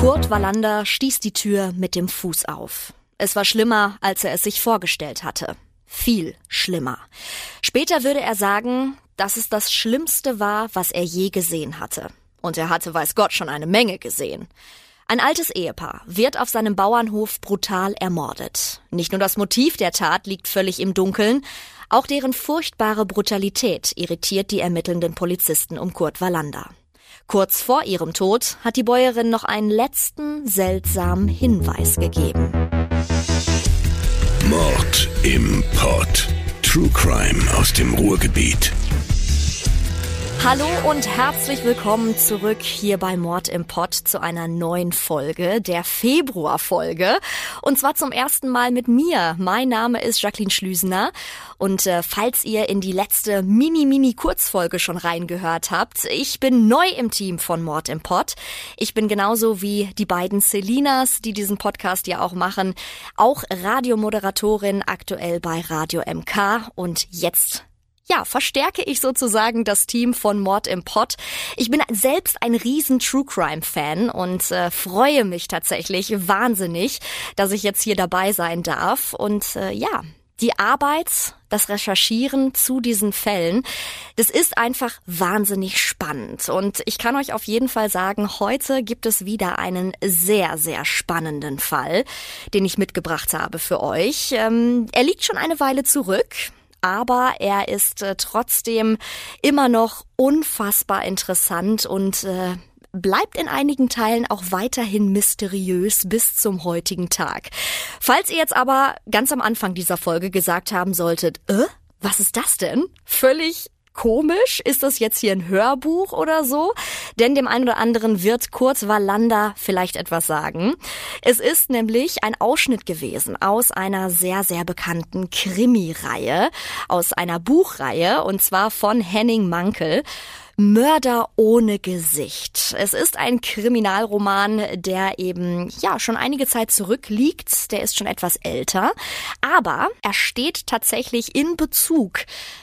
Kurt Wallander stieß die Tür mit dem Fuß auf. Es war schlimmer, als er es sich vorgestellt hatte. Viel schlimmer. Später würde er sagen, dass es das Schlimmste war, was er je gesehen hatte. Und er hatte, weiß Gott, schon eine Menge gesehen. Ein altes Ehepaar wird auf seinem Bauernhof brutal ermordet. Nicht nur das Motiv der Tat liegt völlig im Dunkeln, auch deren furchtbare Brutalität irritiert die ermittelnden Polizisten um Kurt Wallander. Kurz vor ihrem Tod hat die Bäuerin noch einen letzten seltsamen Hinweis gegeben. Mord im Pott. True Crime aus dem Ruhrgebiet. Hallo und herzlich willkommen zurück hier bei Mord im Pott zu einer neuen Folge, der Februarfolge. Und zwar zum ersten Mal mit mir. Mein Name ist Jacqueline Schlüsener. Und falls ihr in die letzte Mini-Kurzfolge schon reingehört habt, ich bin neu im Team von Mord im Pott. Ich bin genauso wie die beiden Selinas, die diesen Podcast ja auch machen, auch Radiomoderatorin aktuell bei Radio MK und jetzt verstärke ich sozusagen das Team von Mord im Pott. Ich bin selbst ein riesen True-Crime-Fan und freue mich tatsächlich wahnsinnig, dass ich jetzt hier dabei sein darf. Und die Arbeit, das Recherchieren zu diesen Fällen, das ist einfach wahnsinnig spannend. Und ich kann euch auf jeden Fall sagen, heute gibt es wieder einen sehr, sehr spannenden Fall, den ich mitgebracht habe für euch. Er liegt schon eine Weile zurück. Aber er ist trotzdem immer noch unfassbar interessant und bleibt in einigen Teilen auch weiterhin mysteriös bis zum heutigen Tag. Falls ihr jetzt aber ganz am Anfang dieser Folge gesagt haben solltet, was ist das denn? Völlig komisch, ist das jetzt hier ein Hörbuch oder so? Denn dem einen oder anderen wird Kurt Wallander vielleicht etwas sagen. Es ist nämlich ein Ausschnitt gewesen aus einer sehr, sehr bekannten Krimi-Reihe, aus einer Buchreihe, und zwar von Henning Mankell. Mörder ohne Gesicht. Es ist ein Kriminalroman, der eben schon einige Zeit zurückliegt. Der ist schon etwas älter, aber er steht tatsächlich in Bezug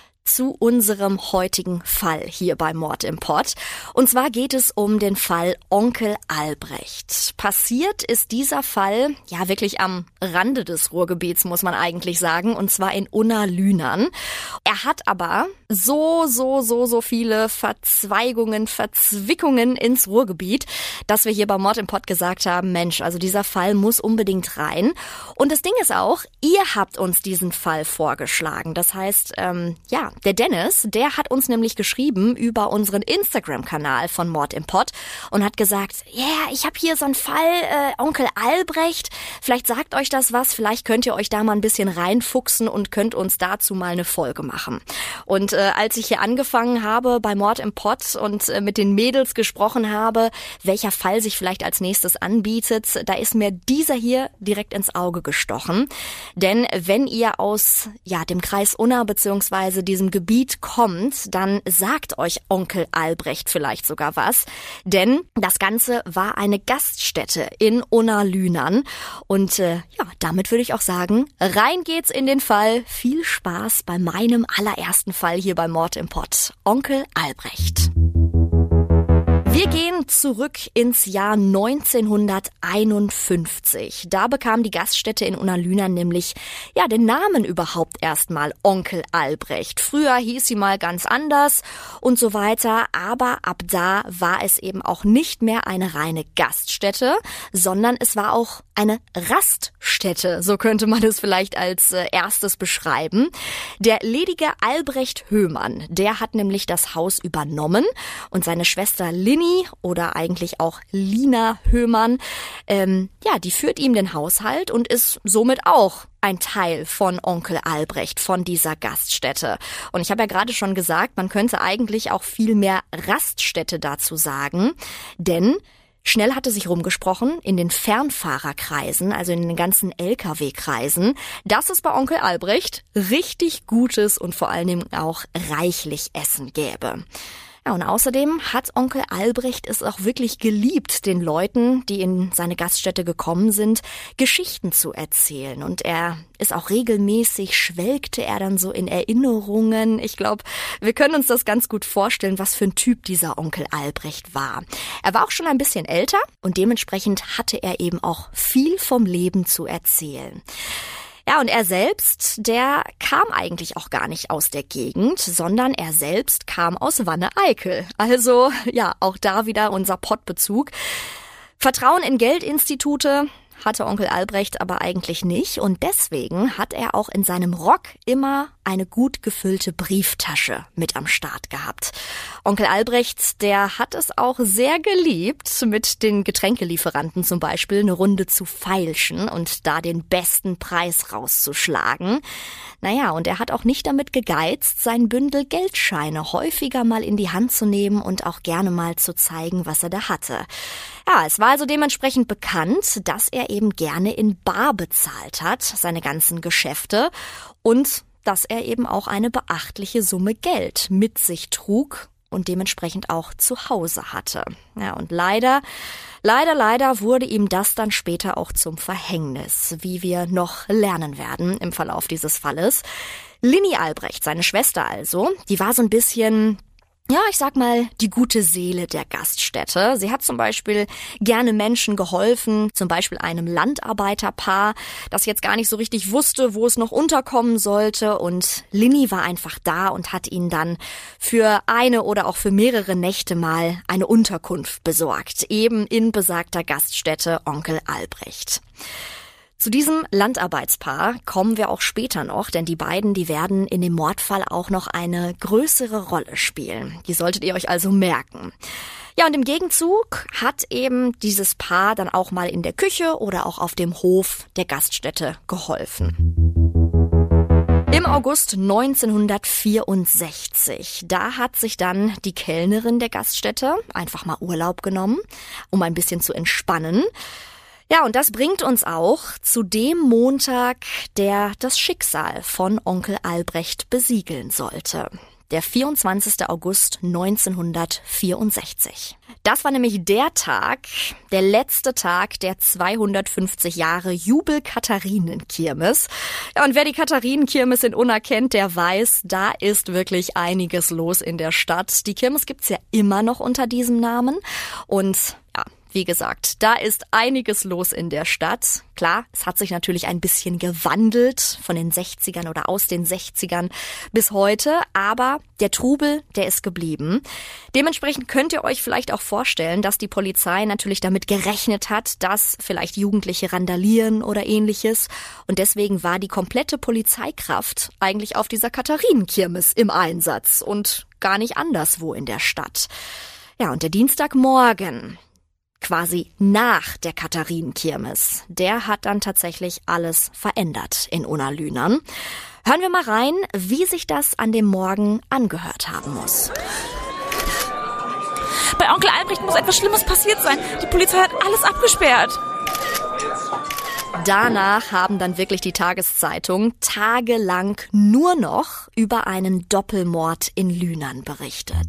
zu unserem heutigen Fall hier bei Mord im Pott. Und zwar geht es um den Fall Onkel Albrecht. Passiert ist dieser Fall wirklich am Rande des Ruhrgebiets, muss man eigentlich sagen, und zwar in Unna-Lünern. Er hat aber so viele Verzweigungen, Verzwickungen ins Ruhrgebiet, dass wir hier bei Mord im Pott gesagt haben, Mensch, also dieser Fall muss unbedingt rein. Und das Ding ist auch, ihr habt uns diesen Fall vorgeschlagen. Das heißt, der Dennis, der hat uns nämlich geschrieben über unseren Instagram-Kanal von Mord im Pott und hat gesagt, ich habe hier so einen Fall, Onkel Albrecht, vielleicht sagt euch das was, vielleicht könnt ihr euch da mal ein bisschen reinfuchsen und könnt uns dazu mal eine Folge machen. Und als ich hier angefangen habe bei Mord im Pott und mit den Mädels gesprochen habe, welcher Fall sich vielleicht als nächstes anbietet, da ist mir dieser hier direkt ins Auge gestochen. Denn wenn ihr aus dem Kreis Unna bzw. diesem Gebiet kommt, dann sagt euch Onkel Albrecht vielleicht sogar was. Denn das Ganze war eine Gaststätte in Unna-Lünern. Und damit würde ich auch sagen, rein geht's in den Fall. Viel Spaß bei meinem allerersten Fall hier bei Mord im Pott. Onkel Albrecht. Wir gehen zurück ins Jahr 1951. Da bekam die Gaststätte in Unna-Lünern nämlich den Namen überhaupt erstmal Onkel Albrecht. Früher hieß sie mal ganz anders und so weiter, aber ab da war es eben auch nicht mehr eine reine Gaststätte, sondern es war auch eine Raststätte, so könnte man es vielleicht als erstes beschreiben. Der ledige Albrecht Höhmann, der hat nämlich das Haus übernommen und seine Schwester Linni oder eigentlich auch Lina Höhmann, die führt ihm den Haushalt und ist somit auch ein Teil von Onkel Albrecht, von dieser Gaststätte. Und ich habe ja gerade schon gesagt, man könnte eigentlich auch viel mehr Raststätte dazu sagen, denn schnell hatte sich rumgesprochen in den Fernfahrerkreisen, also in den ganzen LKW-Kreisen, dass es bei Onkel Albrecht richtig gutes und vor allen Dingen auch reichlich Essen gäbe. Ja, und außerdem hat Onkel Albrecht es auch wirklich geliebt, den Leuten, die in seine Gaststätte gekommen sind, Geschichten zu erzählen. Und er ist auch regelmäßig, schwelgte er dann so in Erinnerungen. Ich glaube, wir können uns das ganz gut vorstellen, was für ein Typ dieser Onkel Albrecht war. Er war auch schon ein bisschen älter und dementsprechend hatte er eben auch viel vom Leben zu erzählen. Ja, und er selbst, der kam eigentlich auch gar nicht aus der Gegend, sondern er selbst kam aus Wanne-Eickel. Also, ja, auch da wieder unser Pottbezug. Vertrauen in Geldinstitute hatte Onkel Albrecht aber eigentlich nicht und deswegen hat er auch in seinem Rock immer eine gut gefüllte Brieftasche mit am Start gehabt. Onkel Albrecht, der hat es auch sehr geliebt, mit den Getränkelieferanten zum Beispiel eine Runde zu feilschen und da den besten Preis rauszuschlagen. Naja, und er hat auch nicht damit gegeizt, sein Bündel Geldscheine häufiger mal in die Hand zu nehmen und auch gerne mal zu zeigen, was er da hatte. Ja, es war also dementsprechend bekannt, dass er eben gerne in bar bezahlt hat, seine ganzen Geschäfte, und dass er eben auch eine beachtliche Summe Geld mit sich trug und dementsprechend auch zu Hause hatte. Ja, und leider wurde ihm das dann später auch zum Verhängnis, wie wir noch lernen werden im Verlauf dieses Falles. Lini Albrecht, seine Schwester also, die war so ein bisschen, ja, ich sag mal, die gute Seele der Gaststätte. Sie hat zum Beispiel gerne Menschen geholfen, zum Beispiel einem Landarbeiterpaar, das jetzt gar nicht so richtig wusste, wo es noch unterkommen sollte. Und Lini war einfach da und hat ihnen dann für eine oder auch für mehrere Nächte mal eine Unterkunft besorgt, eben in besagter Gaststätte Onkel Albrecht. Zu diesem Landarbeitspaar kommen wir auch später noch, denn die beiden, die werden in dem Mordfall auch noch eine größere Rolle spielen. Die solltet ihr euch also merken. Ja, und im Gegenzug hat eben dieses Paar dann auch mal in der Küche oder auch auf dem Hof der Gaststätte geholfen. Im August 1964, da hat sich dann die Kellnerin der Gaststätte einfach mal Urlaub genommen, um ein bisschen zu entspannen. Ja, und das bringt uns auch zu dem Montag, der das Schicksal von Onkel Albrecht besiegeln sollte. Der 24. August 1964. Das war nämlich der Tag, der letzte Tag der 250 Jahre Jubel-Katharinen-Kirmes. Ja, und wer die Katharinenkirmes in Unna kennt, der weiß, da ist wirklich einiges los in der Stadt. Die Kirmes gibt's ja immer noch unter diesem Namen und ja, wie gesagt, da ist einiges los in der Stadt. Klar, es hat sich natürlich ein bisschen gewandelt von den 60ern oder aus den 60ern bis heute, aber der Trubel, der ist geblieben. Dementsprechend könnt ihr euch vielleicht auch vorstellen, dass die Polizei natürlich damit gerechnet hat, dass vielleicht Jugendliche randalieren oder ähnliches. Und deswegen war die komplette Polizeikraft eigentlich auf dieser Katharinenkirmes im Einsatz und gar nicht anderswo in der Stadt. Ja, und der Dienstagmorgen, quasi nach der Katharinenkirmes, der hat dann tatsächlich alles verändert in Unna-Lünern. Hören wir mal rein, wie sich das an dem Morgen angehört haben muss. Bei Onkel Albrecht muss etwas Schlimmes passiert sein. Die Polizei hat alles abgesperrt. Danach haben dann wirklich die Tageszeitungen tagelang nur noch über einen Doppelmord in Lünern berichtet.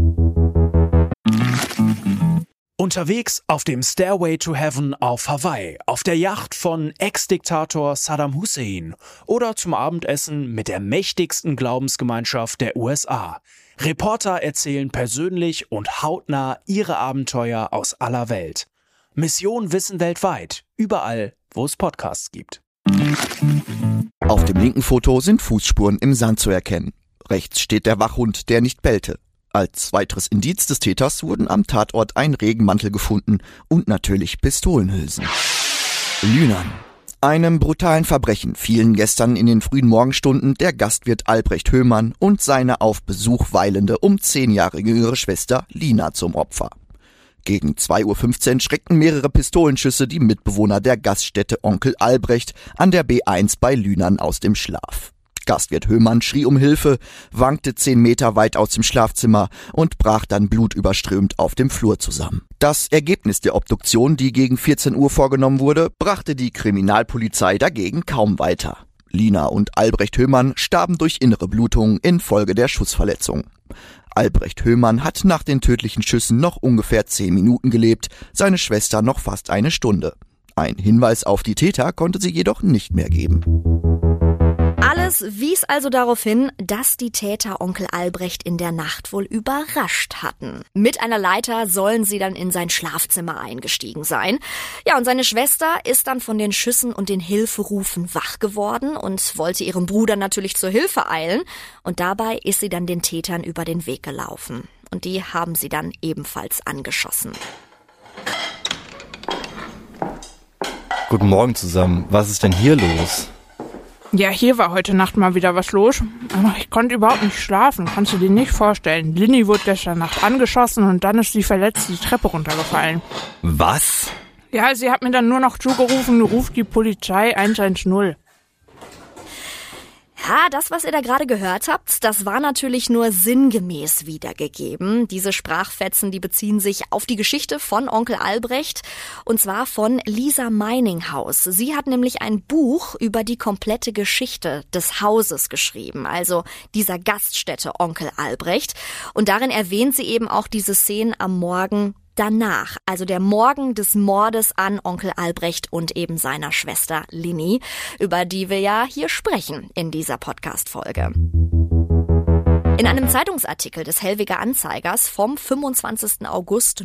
Unterwegs auf dem Stairway to Heaven auf Hawaii, auf der Yacht von Ex-Diktator Saddam Hussein oder zum Abendessen mit der mächtigsten Glaubensgemeinschaft der USA. Reporter erzählen persönlich und hautnah ihre Abenteuer aus aller Welt. Mission Wissen weltweit, überall, wo es Podcasts gibt. Auf dem linken Foto sind Fußspuren im Sand zu erkennen. Rechts steht der Wachhund, der nicht bellte. Als weiteres Indiz des Täters wurden am Tatort ein Regenmantel gefunden und natürlich Pistolenhülsen. Lünern. Einem brutalen Verbrechen fielen gestern in den frühen Morgenstunden der Gastwirt Albrecht Höhmann und seine auf Besuch weilende 10 Jahre jüngere Schwester Lina zum Opfer. Gegen 2:15 Uhr schreckten mehrere Pistolenschüsse die Mitbewohner der Gaststätte Onkel Albrecht an der B1 bei Lünern aus dem Schlaf. Gastwirt Höhmann schrie um Hilfe, wankte 10 Meter weit aus dem Schlafzimmer und brach dann blutüberströmt auf dem Flur zusammen. Das Ergebnis der Obduktion, die gegen 14 Uhr vorgenommen wurde, brachte die Kriminalpolizei dagegen kaum weiter. Lina und Albrecht Höhmann starben durch innere Blutungen infolge der Schussverletzung. Albrecht Höhmann hat nach den tödlichen Schüssen noch ungefähr 10 Minuten gelebt, seine Schwester noch fast eine Stunde. Ein Hinweis auf die Täter konnte sie jedoch nicht mehr geben. Alles wies also darauf hin, dass die Täter Onkel Albrecht in der Nacht wohl überrascht hatten. Mit einer Leiter sollen sie dann in sein Schlafzimmer eingestiegen sein. Ja, und seine Schwester ist dann von den Schüssen und den Hilferufen wach geworden und wollte ihrem Bruder natürlich zur Hilfe eilen. Und dabei ist sie dann den Tätern über den Weg gelaufen. Und die haben sie dann ebenfalls angeschossen. Guten Morgen zusammen. Was ist denn hier los? Ja, hier war heute Nacht mal wieder was los. Aber ich konnte überhaupt nicht schlafen. Kannst du dir nicht vorstellen. Linny wurde gestern Nacht angeschossen und dann ist sie verletzt die Treppe runtergefallen. Was? Ja, sie hat mir dann nur noch zugerufen, ruft die Polizei 110. Ja, das, was ihr da gerade gehört habt, das war natürlich nur sinngemäß wiedergegeben. Diese Sprachfetzen, die beziehen sich auf die Geschichte von Onkel Albrecht und zwar von Lisa Meininghaus. Sie hat nämlich ein Buch über die komplette Geschichte des Hauses geschrieben, also dieser Gaststätte Onkel Albrecht. Und darin erwähnt sie eben auch diese Szenen am Morgen danach, also der Morgen des Mordes an Onkel Albrecht und eben seiner Schwester Linny, über die wir ja hier sprechen in dieser Podcast-Folge. In einem Zeitungsartikel des Hellwiger Anzeigers vom 25. August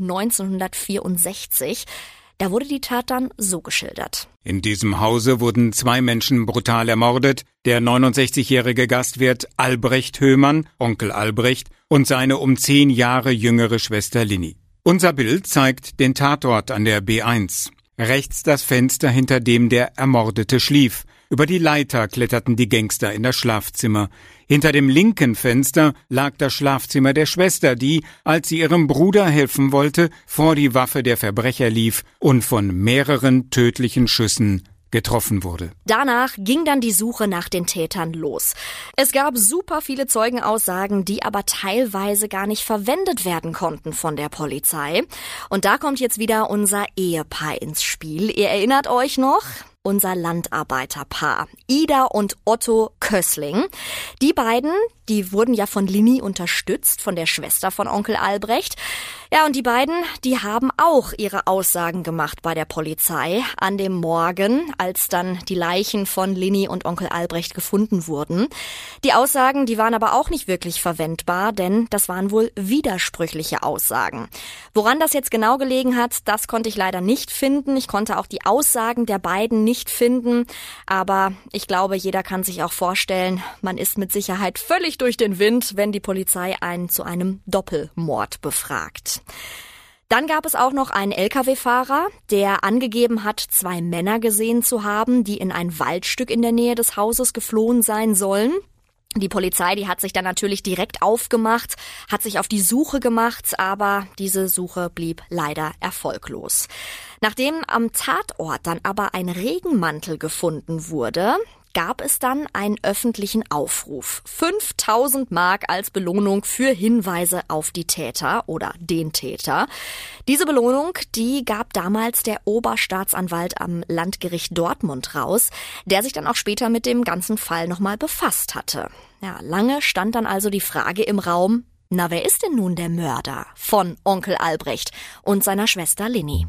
1964, da wurde die Tat dann so geschildert. In diesem Hause wurden 2 Menschen brutal ermordet, der 69-jährige Gastwirt Albrecht Höhmann, Onkel Albrecht, und seine um 10 Jahre jüngere Schwester Linny. Unser Bild zeigt den Tatort an der B1. Rechts das Fenster, hinter dem der Ermordete schlief. Über die Leiter kletterten die Gangster in das Schlafzimmer. Hinter dem linken Fenster lag das Schlafzimmer der Schwester, die, als sie ihrem Bruder helfen wollte, vor die Waffe der Verbrecher lief und von mehreren tödlichen Schüssen getroffen wurde. Danach ging dann die Suche nach den Tätern los. Es gab super viele Zeugenaussagen, die aber teilweise gar nicht verwendet werden konnten von der Polizei. Und da kommt jetzt wieder unser Ehepaar ins Spiel. Ihr erinnert euch noch? Unser Landarbeiterpaar, Ida und Otto Kössling. Die beiden, die wurden ja von Linny unterstützt, von der Schwester von Onkel Albrecht. Ja, und die beiden, die haben auch ihre Aussagen gemacht bei der Polizei an dem Morgen, als dann die Leichen von Linny und Onkel Albrecht gefunden wurden. Die Aussagen, die waren aber auch nicht wirklich verwendbar, denn das waren wohl widersprüchliche Aussagen. Woran das jetzt genau gelegen hat, das konnte ich leider nicht finden. Ich konnte auch die Aussagen der beiden nicht finden, aber ich glaube, jeder kann sich auch vorstellen, man ist mit Sicherheit völlig durch den Wind, wenn die Polizei einen zu einem Doppelmord befragt. Dann gab es auch noch einen Lkw-Fahrer, der angegeben hat, 2 Männer gesehen zu haben, die in ein Waldstück in der Nähe des Hauses geflohen sein sollen. Die Polizei, die hat sich dann natürlich direkt aufgemacht, hat sich auf die Suche gemacht, aber diese Suche blieb leider erfolglos. Nachdem am Tatort dann aber ein Regenmantel gefunden wurde, gab es dann einen öffentlichen Aufruf. 5.000 Mark als Belohnung für Hinweise auf die Täter oder den Täter. Diese Belohnung, die gab damals der Oberstaatsanwalt am Landgericht Dortmund raus, der sich dann auch später mit dem ganzen Fall nochmal befasst hatte. Ja, lange stand dann also die Frage im Raum, na, wer ist denn nun der Mörder von Onkel Albrecht und seiner Schwester Linny?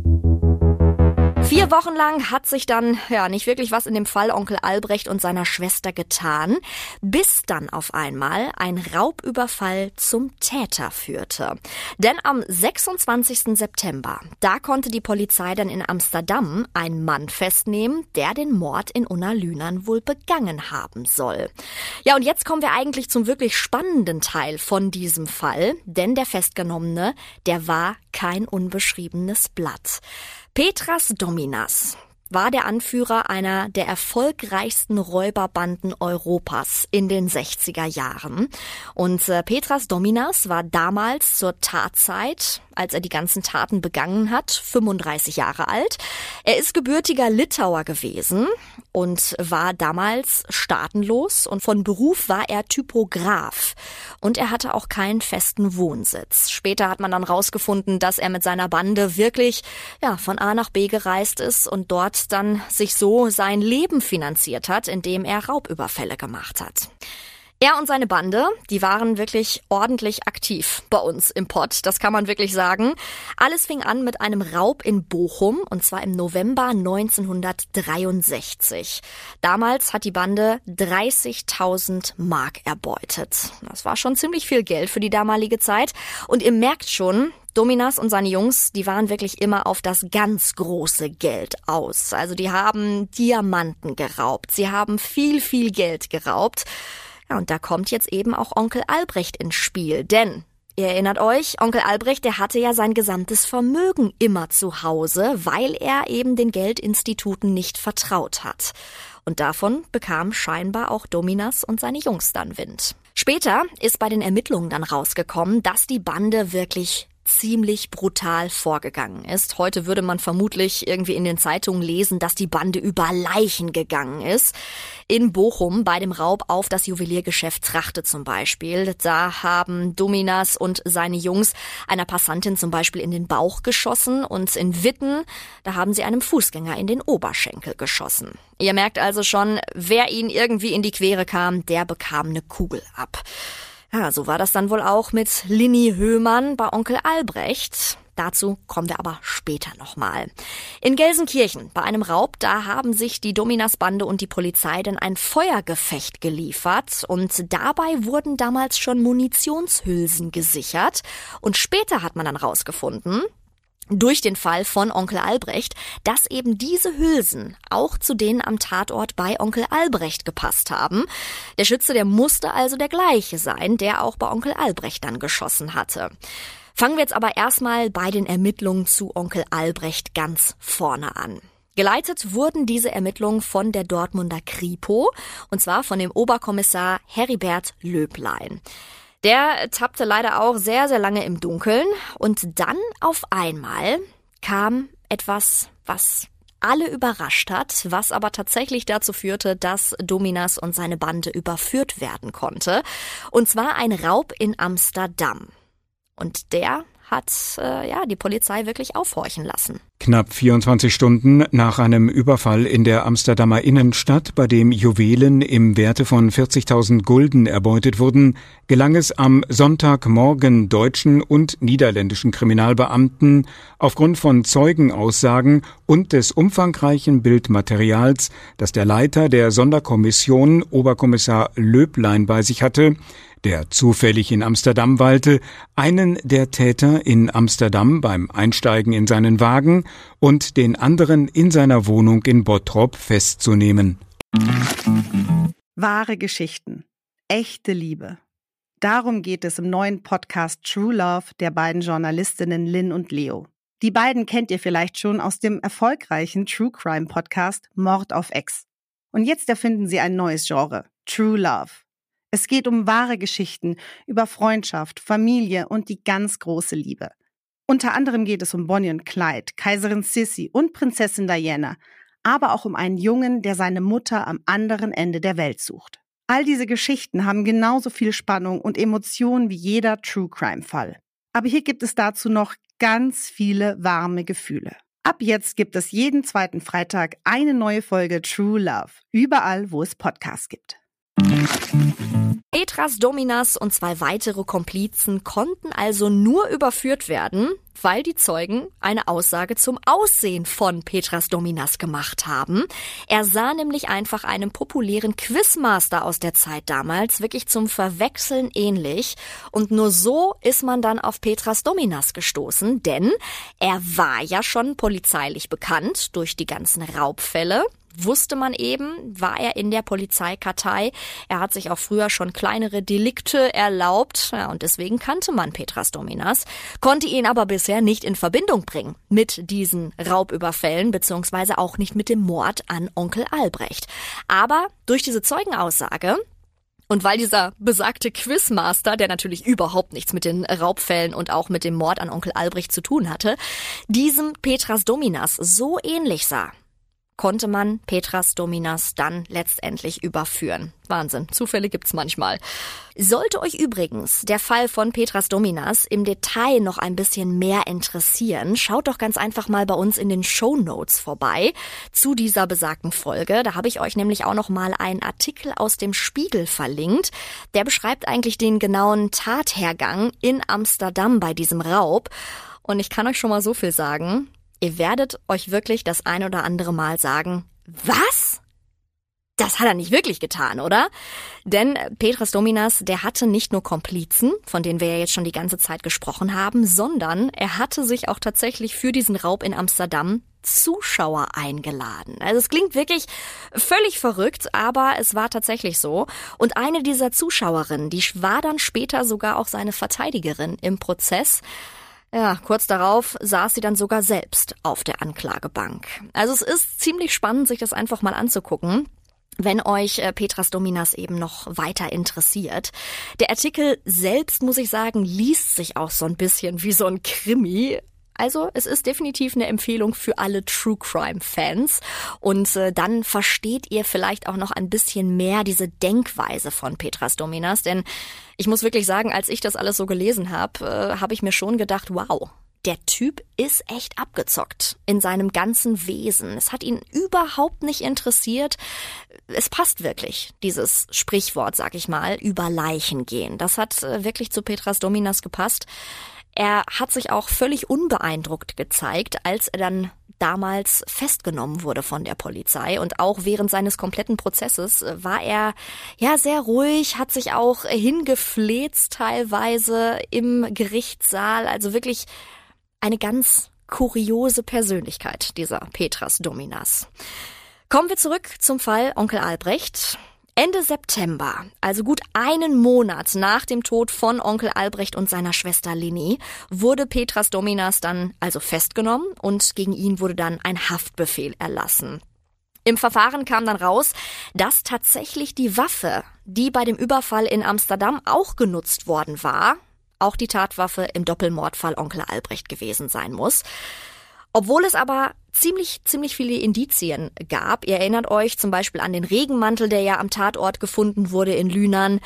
4 Wochen lang hat sich dann nicht wirklich was in dem Fall Onkel Albrecht und seiner Schwester getan, bis dann auf einmal ein Raubüberfall zum Täter führte. Denn am 26. September, da konnte die Polizei dann in Amsterdam einen Mann festnehmen, der den Mord in Unna Lünern wohl begangen haben soll. Ja, und jetzt kommen wir eigentlich zum wirklich spannenden Teil von diesem Fall, denn der Festgenommene, der war kein unbeschriebenes Blatt. Petras Dominas war der Anführer einer der erfolgreichsten Räuberbanden Europas in den 60er Jahren. Und Petras Dominas war damals zur Tatzeit, als er die ganzen Taten begangen hat, 35 Jahre alt. Er ist gebürtiger Litauer gewesen und war damals staatenlos und von Beruf war er Typograf. Und er hatte auch keinen festen Wohnsitz. Später hat man dann rausgefunden, dass er mit seiner Bande wirklich von A nach B gereist ist und dort dann sich so sein Leben finanziert hat, indem er Raubüberfälle gemacht hat. Er und seine Bande, die waren wirklich ordentlich aktiv bei uns im Pott, das kann man wirklich sagen. Alles fing an mit einem Raub in Bochum, und zwar im November 1963. Damals hat die Bande 30.000 Mark erbeutet. Das war schon ziemlich viel Geld für die damalige Zeit. Und ihr merkt schon, Dominas und seine Jungs, die waren wirklich immer auf das ganz große Geld aus. Also die haben Diamanten geraubt, sie haben viel, viel Geld geraubt. Ja, und da kommt jetzt eben auch Onkel Albrecht ins Spiel, denn ihr erinnert euch, Onkel Albrecht, der hatte ja sein gesamtes Vermögen immer zu Hause, weil er eben den Geldinstituten nicht vertraut hat. Und davon bekamen scheinbar auch Dominas und seine Jungs dann Wind. Später ist bei den Ermittlungen dann rausgekommen, dass die Bande wirklich ziemlich brutal vorgegangen ist. Heute würde man vermutlich irgendwie in den Zeitungen lesen, dass die Bande über Leichen gegangen ist. In Bochum bei dem Raub auf das Juweliergeschäft Trachte zum Beispiel, da haben Dominas und seine Jungs einer Passantin zum Beispiel in den Bauch geschossen, und in Witten, da haben sie einem Fußgänger in den Oberschenkel geschossen. Ihr merkt also schon, wer ihnen irgendwie in die Quere kam, der bekam eine Kugel ab. Ja, so war das dann wohl auch mit Linny Höhmann bei Onkel Albrecht. Dazu kommen wir aber später nochmal. In Gelsenkirchen, bei einem Raub, da haben sich die Dominas-Bande und die Polizei dann ein Feuergefecht geliefert. Und dabei wurden damals schon Munitionshülsen gesichert. Und später hat man dann rausgefunden, durch den Fall von Onkel Albrecht, dass eben diese Hülsen auch zu denen am Tatort bei Onkel Albrecht gepasst haben. Der Schütze, der musste also der gleiche sein, der auch bei Onkel Albrecht dann geschossen hatte. Fangen wir jetzt aber erstmal bei den Ermittlungen zu Onkel Albrecht ganz vorne an. Geleitet wurden diese Ermittlungen von der Dortmunder Kripo, und zwar von dem Oberkommissar Heribert Löblein. Der tappte leider auch sehr, sehr lange im Dunkeln, und dann auf einmal kam etwas, was alle überrascht hat, was aber tatsächlich dazu führte, dass Dominas und seine Bande überführt werden konnte. Und zwar ein Raub in Amsterdam. Und der hat die Polizei wirklich aufhorchen lassen. Knapp 24 Stunden nach einem Überfall in der Amsterdamer Innenstadt, bei dem Juwelen im Werte von 40.000 Gulden erbeutet wurden, gelang es am Sonntagmorgen deutschen und niederländischen Kriminalbeamten aufgrund von Zeugenaussagen und des umfangreichen Bildmaterials, das der Leiter der Sonderkommission, Oberkommissar Löblein, bei sich hatte, der zufällig in Amsterdam weilte, einen der Täter in Amsterdam beim Einsteigen in seinen Wagen und den anderen in seiner Wohnung in Bottrop festzunehmen. Wahre Geschichten. Echte Liebe. Darum geht es im neuen Podcast True Love der beiden Journalistinnen Lynn und Leo. Die beiden kennt ihr vielleicht schon aus dem erfolgreichen True Crime Podcast Mord auf Ex. Und jetzt erfinden sie ein neues Genre, True Love. Es geht um wahre Geschichten über Freundschaft, Familie und die ganz große Liebe. Unter anderem geht es um Bonnie und Clyde, Kaiserin Sissi und Prinzessin Diana, aber auch um einen Jungen, der seine Mutter am anderen Ende der Welt sucht. All diese Geschichten haben genauso viel Spannung und Emotionen wie jeder True-Crime-Fall. Aber hier gibt es dazu noch ganz viele warme Gefühle. Ab jetzt gibt es jeden zweiten Freitag eine neue Folge True Love, überall, wo es Podcasts gibt. Petras Dominas und 2 weitere Komplizen konnten also nur überführt werden, weil die Zeugen eine Aussage zum Aussehen von Petras Dominas gemacht haben. Er sah nämlich einfach einem populären Quizmaster aus der Zeit damals wirklich zum Verwechseln ähnlich. Und nur so ist man dann auf Petras Dominas gestoßen, denn er war ja schon polizeilich bekannt durch die ganzen Raubfälle. Wusste man eben, war er in der Polizeikartei. Er hat sich auch früher schon kleinere Delikte erlaubt, ja, und deswegen kannte man Petras Dominas, konnte ihn aber bisher nicht in Verbindung bringen mit diesen Raubüberfällen, beziehungsweise auch nicht mit dem Mord an Onkel Albrecht. Aber durch diese Zeugenaussage und weil dieser besagte Quizmaster, der natürlich überhaupt nichts mit den Raubfällen und auch mit dem Mord an Onkel Albrecht zu tun hatte, diesem Petras Dominas so ähnlich sah, konnte man Petras Dominas dann letztendlich überführen. Wahnsinn, Zufälle gibt's manchmal. Sollte euch übrigens der Fall von Petras Dominas im Detail noch ein bisschen mehr interessieren, schaut doch ganz einfach mal bei uns in den Shownotes vorbei zu dieser besagten Folge. Da habe ich euch nämlich auch noch mal einen Artikel aus dem Spiegel verlinkt. Der beschreibt eigentlich den genauen Tathergang in Amsterdam bei diesem Raub. Und ich kann euch schon mal so viel sagen: Ihr werdet euch wirklich das ein oder andere Mal sagen, was? Das hat er nicht wirklich getan, oder? Denn Petras Dominas, der hatte nicht nur Komplizen, von denen wir ja jetzt schon die ganze Zeit gesprochen haben, sondern er hatte sich auch tatsächlich für diesen Raub in Amsterdam Zuschauer eingeladen. Also es klingt wirklich völlig verrückt, aber es war tatsächlich so. Und eine dieser Zuschauerinnen, die war dann später sogar auch seine Verteidigerin im Prozess. Ja, kurz darauf saß sie dann sogar selbst auf der Anklagebank. Also es ist ziemlich spannend, sich das einfach mal anzugucken, wenn euch Petras Dominas eben noch weiter interessiert. Der Artikel selbst, muss ich sagen, liest sich auch so ein bisschen wie so ein Krimi. Also es ist definitiv eine Empfehlung für alle True Crime Fans. Und dann versteht ihr vielleicht auch noch ein bisschen mehr diese Denkweise von Petras Dominas. Denn ich muss wirklich sagen, als ich das alles so gelesen habe, habe ich mir schon gedacht, wow, der Typ ist echt abgezockt in seinem ganzen Wesen. Es hat ihn überhaupt nicht interessiert. Es passt wirklich, dieses Sprichwort, sag ich mal, über Leichen gehen. Das hat wirklich zu Petras Dominas gepasst. Er hat sich auch völlig unbeeindruckt gezeigt, als er dann damals festgenommen wurde von der Polizei. Und auch während seines kompletten Prozesses war er ja sehr ruhig, hat sich auch hingefläzt teilweise im Gerichtssaal. Also wirklich eine ganz kuriose Persönlichkeit, dieser Petras Dominas. Kommen wir zurück zum Fall Onkel Albrecht. Ende September, also gut einen Monat nach dem Tod von Onkel Albrecht und seiner Schwester Lini, wurde Petras Dominas dann also festgenommen und gegen ihn wurde dann ein Haftbefehl erlassen. Im Verfahren kam dann raus, dass tatsächlich die Waffe, die bei dem Überfall in Amsterdam auch genutzt worden war, auch die Tatwaffe im Doppelmordfall Onkel Albrecht gewesen sein muss. Obwohl es aber ziemlich viele Indizien gab. Ihr erinnert euch zum Beispiel an den Regenmantel, der ja am Tatort gefunden wurde in Lünen.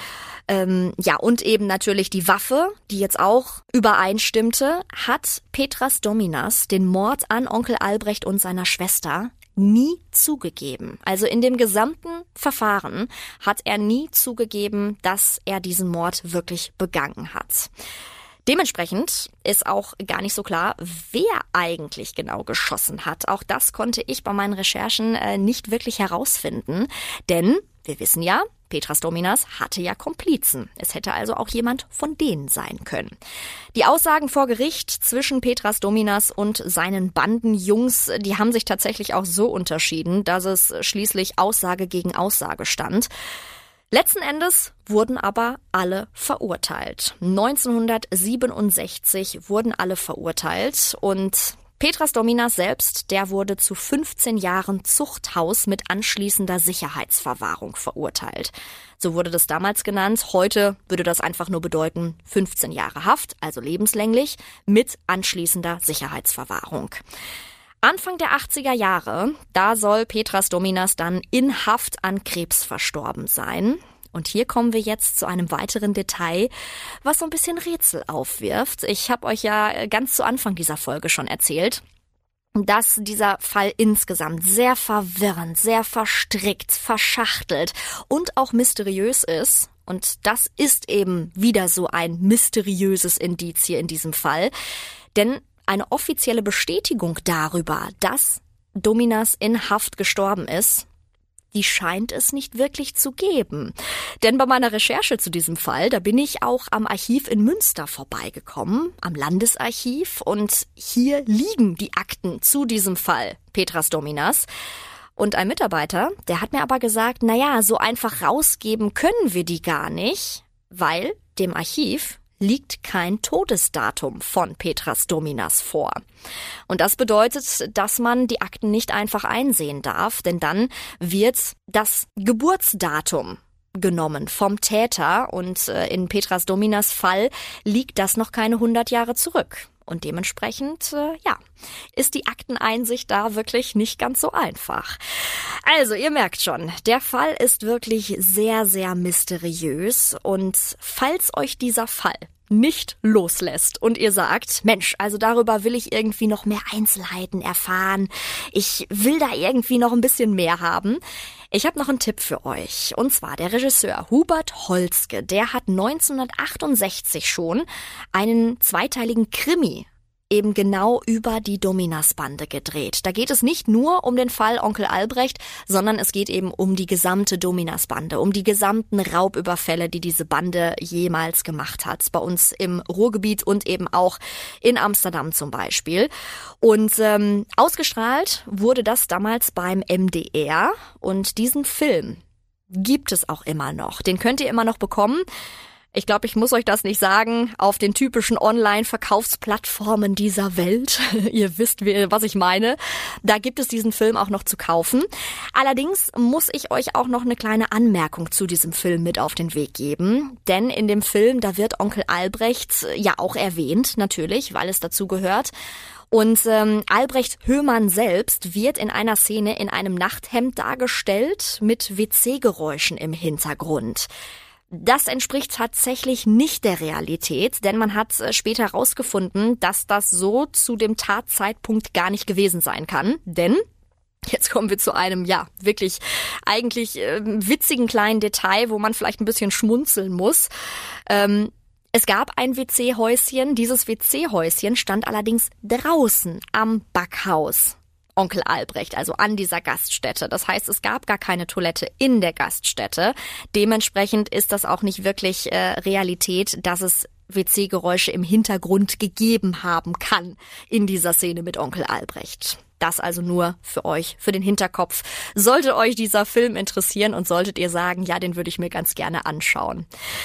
Und eben natürlich die Waffe, die jetzt auch übereinstimmte, hat Petras Dominas den Mord an Onkel Albrecht und seiner Schwester nie zugegeben. Also in dem gesamten Verfahren hat er nie zugegeben, dass er diesen Mord wirklich begangen hat. Dementsprechend ist auch gar nicht so klar, wer eigentlich genau geschossen hat. Auch das konnte ich bei meinen Recherchen nicht wirklich herausfinden. Denn wir wissen ja, Petras Dominas hatte ja Komplizen. Es hätte also auch jemand von denen sein können. Die Aussagen vor Gericht zwischen Petras Dominas und seinen Bandenjungs, die haben sich tatsächlich auch so unterschieden, dass es schließlich Aussage gegen Aussage stand. Letzten Endes wurden aber alle verurteilt. 1967 wurden alle verurteilt und Petras Dominas selbst, der wurde zu 15 Jahren Zuchthaus mit anschließender Sicherheitsverwahrung verurteilt. So wurde das damals genannt. Heute würde das einfach nur bedeuten 15 Jahre Haft, also lebenslänglich, mit anschließender Sicherheitsverwahrung. Anfang der 80er Jahre, da soll Petras Dominas dann in Haft an Krebs verstorben sein. Und hier kommen wir jetzt zu einem weiteren Detail, was so ein bisschen Rätsel aufwirft. Ich habe euch ja ganz zu Anfang dieser Folge schon erzählt, dass dieser Fall insgesamt sehr verwirrend, sehr verstrickt, verschachtelt und auch mysteriös ist. Und das ist eben wieder so ein mysteriöses Indiz hier in diesem Fall. Denn eine offizielle Bestätigung darüber, dass Dominas in Haft gestorben ist, die scheint es nicht wirklich zu geben. Denn bei meiner Recherche zu diesem Fall, da bin ich auch am Archiv in Münster vorbeigekommen, am Landesarchiv, und hier liegen die Akten zu diesem Fall Petras Dominas. Und ein Mitarbeiter, der hat mir aber gesagt, naja, so einfach rausgeben können wir die gar nicht, weil dem Archiv liegt kein Todesdatum von Petras Dominas vor. Und das bedeutet, dass man die Akten nicht einfach einsehen darf, denn dann wird das Geburtsdatum genommen vom Täter und in Petras Dominas Fall liegt das noch keine 100 Jahre zurück. Und dementsprechend, ist die Akteneinsicht da wirklich nicht ganz so einfach. Also, ihr merkt schon, der Fall ist wirklich sehr, sehr mysteriös. Und falls euch dieser Fall nicht loslässt und ihr sagt, Mensch, also darüber will ich irgendwie noch mehr Einzelheiten erfahren, ich will da irgendwie noch ein bisschen mehr haben. Ich habe noch einen Tipp für euch. Und zwar der Regisseur Hubert Holzke, der hat 1968 schon einen zweiteiligen Krimi eben genau über die Dominas-Bande gedreht. Da geht es nicht nur um den Fall Onkel Albrecht, sondern es geht eben um die gesamte Dominas-Bande, um die gesamten Raubüberfälle, die diese Bande jemals gemacht hat. Bei uns im Ruhrgebiet und eben auch in Amsterdam zum Beispiel. Und ausgestrahlt wurde das damals beim MDR. Und diesen Film gibt es auch immer noch. Den könnt ihr immer noch bekommen. Ich glaube, ich muss euch das nicht sagen, auf den typischen Online-Verkaufsplattformen dieser Welt. Ihr wisst, was ich meine. Da gibt es diesen Film auch noch zu kaufen. Allerdings muss ich euch auch noch eine kleine Anmerkung zu diesem Film mit auf den Weg geben. Denn in dem Film, da wird Onkel Albrecht ja auch erwähnt, natürlich, weil es dazu gehört. Und Albrecht Höhmann selbst wird in einer Szene in einem Nachthemd dargestellt mit WC-Geräuschen im Hintergrund. Das entspricht tatsächlich nicht der Realität, denn man hat später herausgefunden, dass das so zu dem Tatzeitpunkt gar nicht gewesen sein kann. Denn, jetzt kommen wir zu einem, wirklich eigentlich witzigen kleinen Detail, wo man vielleicht ein bisschen schmunzeln muss. Es gab ein WC-Häuschen, dieses WC-Häuschen stand allerdings draußen am Backhaus Onkel Albrecht, also an dieser Gaststätte. Das heißt, es gab gar keine Toilette in der Gaststätte. Dementsprechend ist das auch nicht wirklich Realität, dass es WC-Geräusche im Hintergrund gegeben haben kann in dieser Szene mit Onkel Albrecht. Das also nur für euch, für den Hinterkopf. Sollte euch dieser Film interessieren und solltet ihr sagen, ja, den würde ich mir ganz gerne anschauen.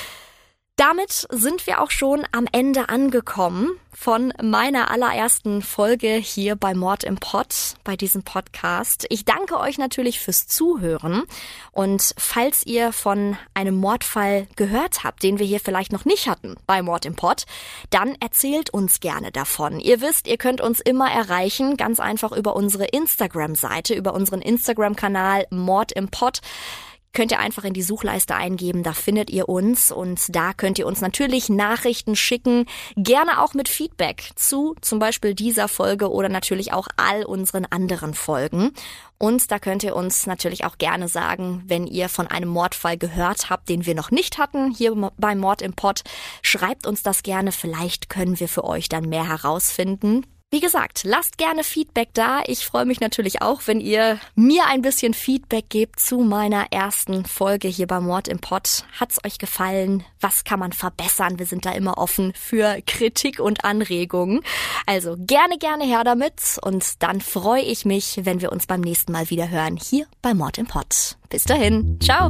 Damit sind wir auch schon am Ende angekommen von meiner allerersten Folge hier bei Mord im Pott, bei diesem Podcast. Ich danke euch natürlich fürs Zuhören und falls ihr von einem Mordfall gehört habt, den wir hier vielleicht noch nicht hatten bei Mord im Pott, dann erzählt uns gerne davon. Ihr wisst, ihr könnt uns immer erreichen, ganz einfach über unsere Instagram-Seite, über unseren Instagram-Kanal Mord im Pott. Könnt ihr einfach in die Suchleiste eingeben, da findet ihr uns und da könnt ihr uns natürlich Nachrichten schicken, gerne auch mit Feedback zu zum Beispiel dieser Folge oder natürlich auch all unseren anderen Folgen. Und da könnt ihr uns natürlich auch gerne sagen, wenn ihr von einem Mordfall gehört habt, den wir noch nicht hatten, hier bei Mord im Pott, schreibt uns das gerne, vielleicht können wir für euch dann mehr herausfinden. Wie gesagt, lasst gerne Feedback da. Ich freue mich natürlich auch, wenn ihr mir ein bisschen Feedback gebt zu meiner ersten Folge hier bei Mord im Pott. Hat's euch gefallen? Was kann man verbessern? Wir sind da immer offen für Kritik und Anregungen. Also gerne her damit und dann freue ich mich, wenn wir uns beim nächsten Mal wieder hören hier bei Mord im Pott. Bis dahin, ciao!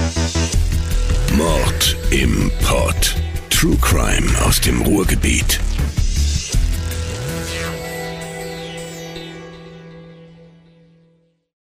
Mord im Pott. True Crime aus dem Ruhrgebiet.